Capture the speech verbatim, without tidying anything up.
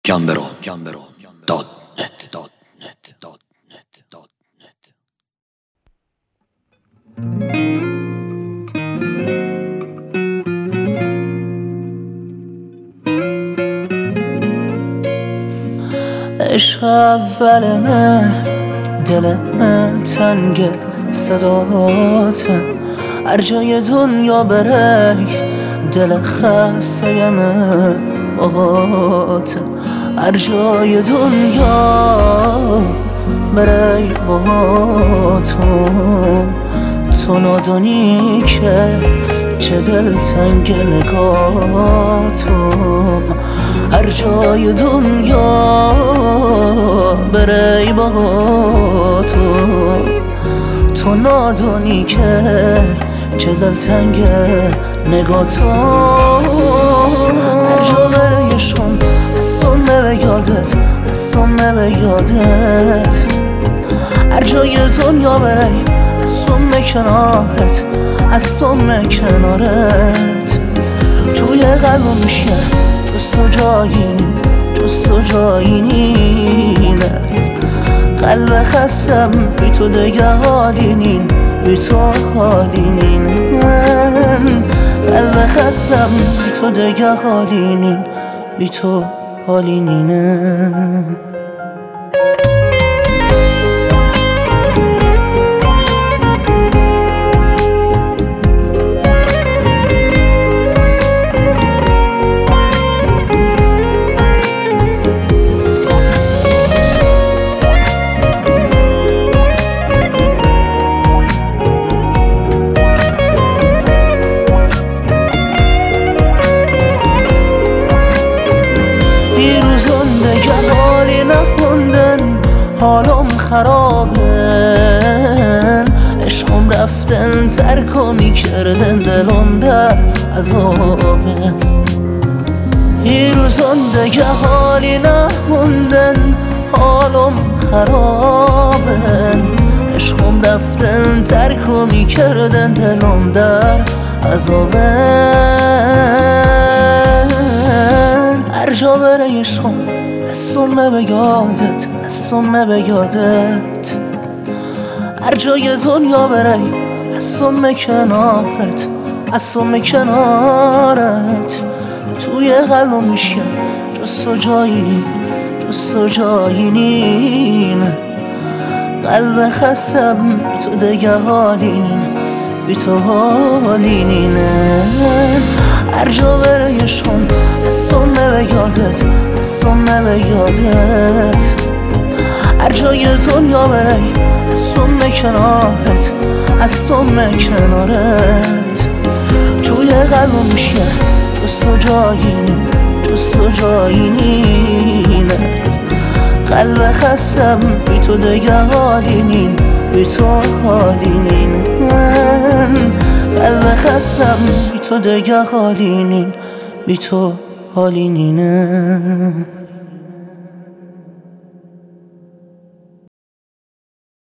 گمبرو گمبرو دات نت دات نت دات نت دات نت. عشق اولمه دلمه تنگ صداته، هر جای دنیا بری دل خسته من باهاته، هر جای دنیا بری با تو تو ندانی که چه دل تنگ نگاتم، هر جای دنیا بری با تو تو ندانی که چه دل تنگ نگاتم، هر جا بریشون سمه به یادت سمه به یادت، هر جای دنیا بری سمه کنارت از سمه کنارت، توی قلبم میشه جز تو جایی جز تو جایی نینه، قلب خستم بی تو دیگه حالی نین بی تو حالی نین، قلب خستم بی تو دیگه حالی نین بی تو حالی نینه. حالم خرابه، عشقم رفتن ترکمی کردن دلم در عذابه، این روزان دیگه حالی نموندن حالم خرابه، عشقم رفتن ترکمی کردن دلم در عذابه، هر جا بره عشقم سمه به یادت سمه به یادت، هر جای دنیا بری از سمه کنارت از سمه کنارت، توی قلبم میشه جز تو جایی نین جز تو جایی نین، قلب خستم بی تو دیگه حالی نین بی تو حالی نینه، هر جا بره عشقم سمه به یادت سمه به یادت، هر جای دنیا بری از سمه کنارت از سمه کنارت، توی قلبم میشه جز تو جایی نین جز تو جایی نینه، قلب خستم بی تو دیگه حالی نین بی تو حالی نین، قلب خستم بی تو دیگه حالی نین بی تو حالی نینه.